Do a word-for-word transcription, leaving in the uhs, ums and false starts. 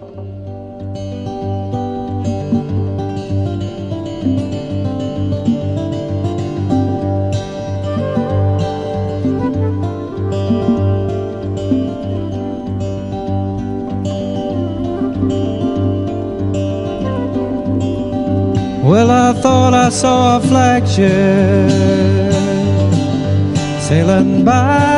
Well, I thought I saw a flagship sailing by